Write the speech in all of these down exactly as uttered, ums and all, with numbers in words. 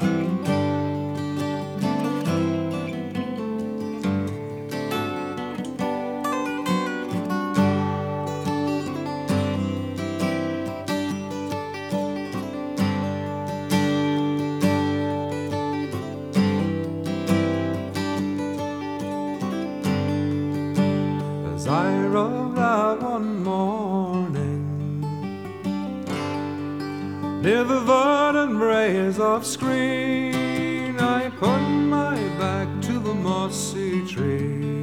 As I rode out one morning near the verdant braes of Skreen, I put my back to the mossy tree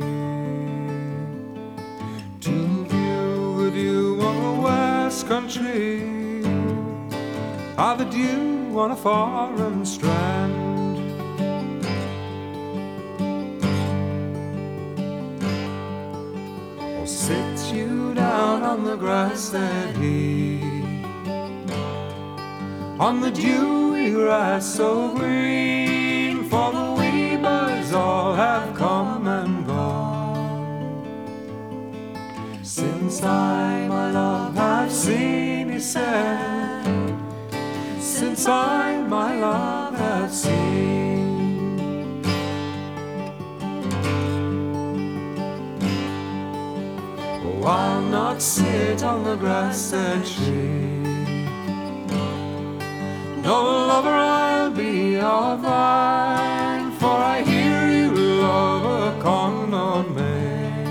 to view the dew on the west country, ah, the dew on a foreign strand. Oh, sit you down on the grass, said he, on the dewy grass so green, for the wee birds all have come and gone. Since I my love have seen, he said, since I my love have seen. Oh, I'll not sit on the grass, said she, no lover I'll be of thine, for I hear you love a Connaught maid,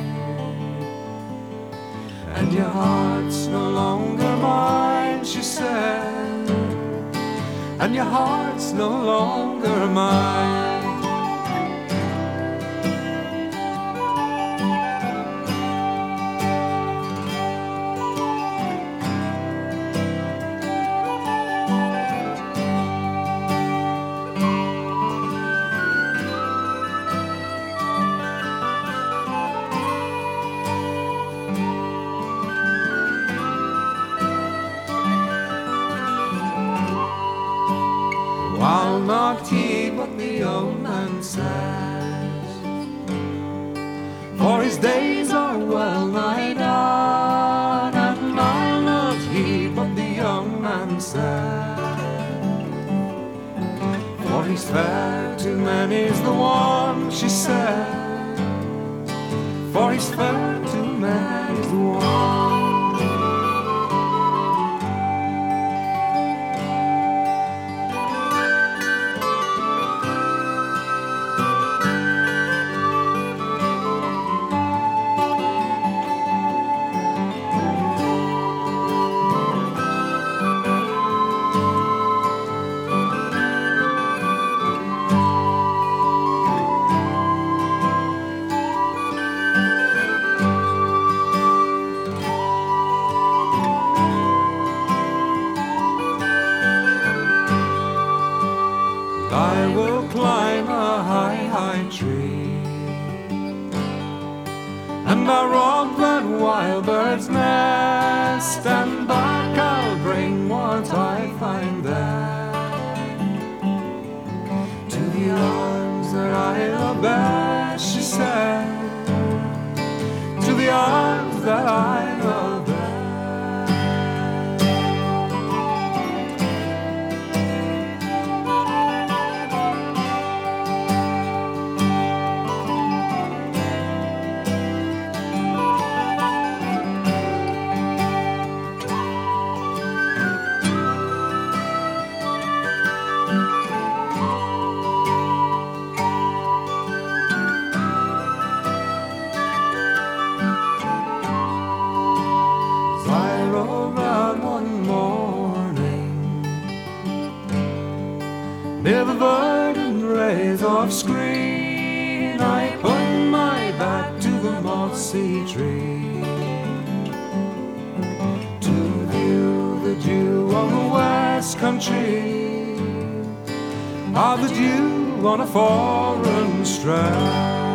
and your heart's no longer mine, she said, and your heart's no longer mine. I'll not heed what the old man says, for his days are well nigh done, and I'll not heed what the young man says, for he's fair to many's the one, she said, for he's fair to many's the one. I will climb a high, high tree, and I'll rob that wild bird's nest, and back I'll bring what I find there, to the arms that I love best, she said, to the arms that I love best. Near the verdant rays of Skreen, I put my back to the mossy tree to view the dew on the west country, ah, the dew on a foreign strand.